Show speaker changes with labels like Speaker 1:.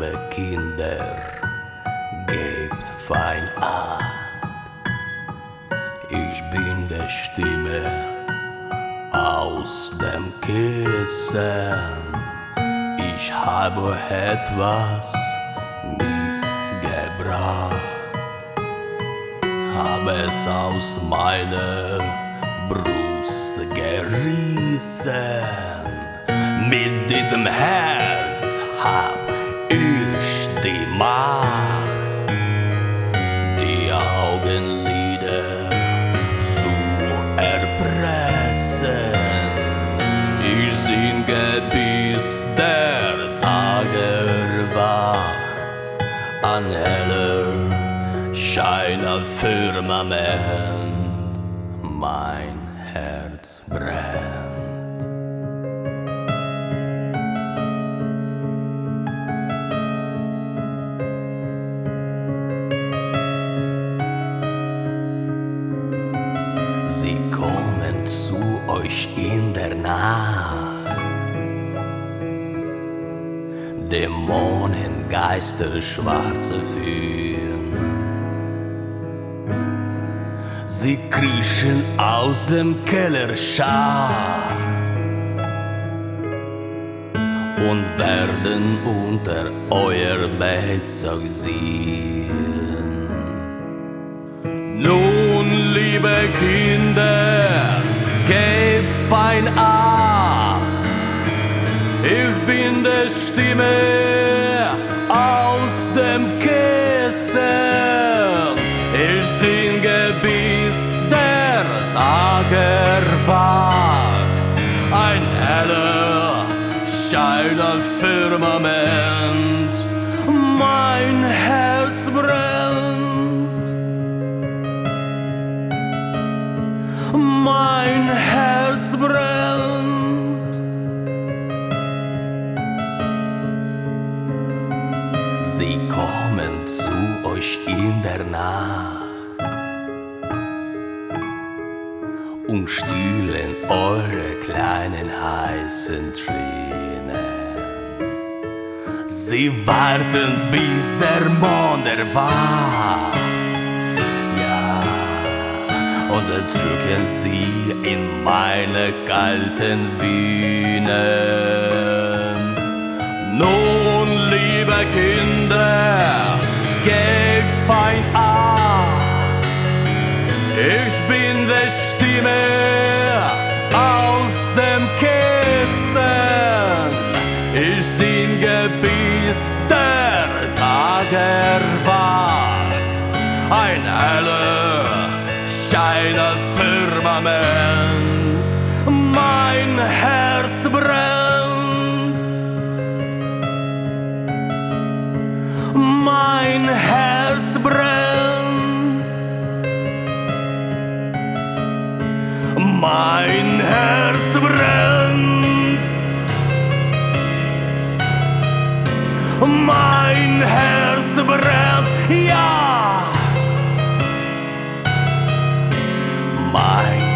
Speaker 1: liebe Kinder, gebt fein Acht. Ich bin die Stimme aus dem Kissen. Ich habe etwas mitgebracht, habe es aus meiner Brust gerissen. Mit diesem Herz hab ich die Macht, die Augenlider zu erpressen. Ich singe bis der Tag erwacht, an heller Schein am Firmament mein Herz brennt. Sie kommen zu euch in der Nacht, Dämonen, Geister, schwarze Föhen. Sie kriechen aus dem Kellerschacht und werden unter euer Bettzeug sehen. Nun, liebe Kinder, gebt fein Acht. Ich bin die Stimme aus dem Kissen. Ich singe bis der Tag erwacht. Ein heller Schein am Firmament, mein Herz brennt. Mein Herz brennt. Sie kommen zu euch in der Nacht und stillen eure kleinen heißen Tränen. Sie warten, bis der Mond erwacht, und drücken sie in meine kalten Venen. Nun, liebe Kinder, gebt fein Acht. Ich bin die Stimme aus dem Kissen. Ich singe bis der Tag erwacht. Ein heller Schein am Firmament, mein Herz brennt. Mein Herz brennt. Mein Herz brennt. Mein Herz brennt, ja. Mein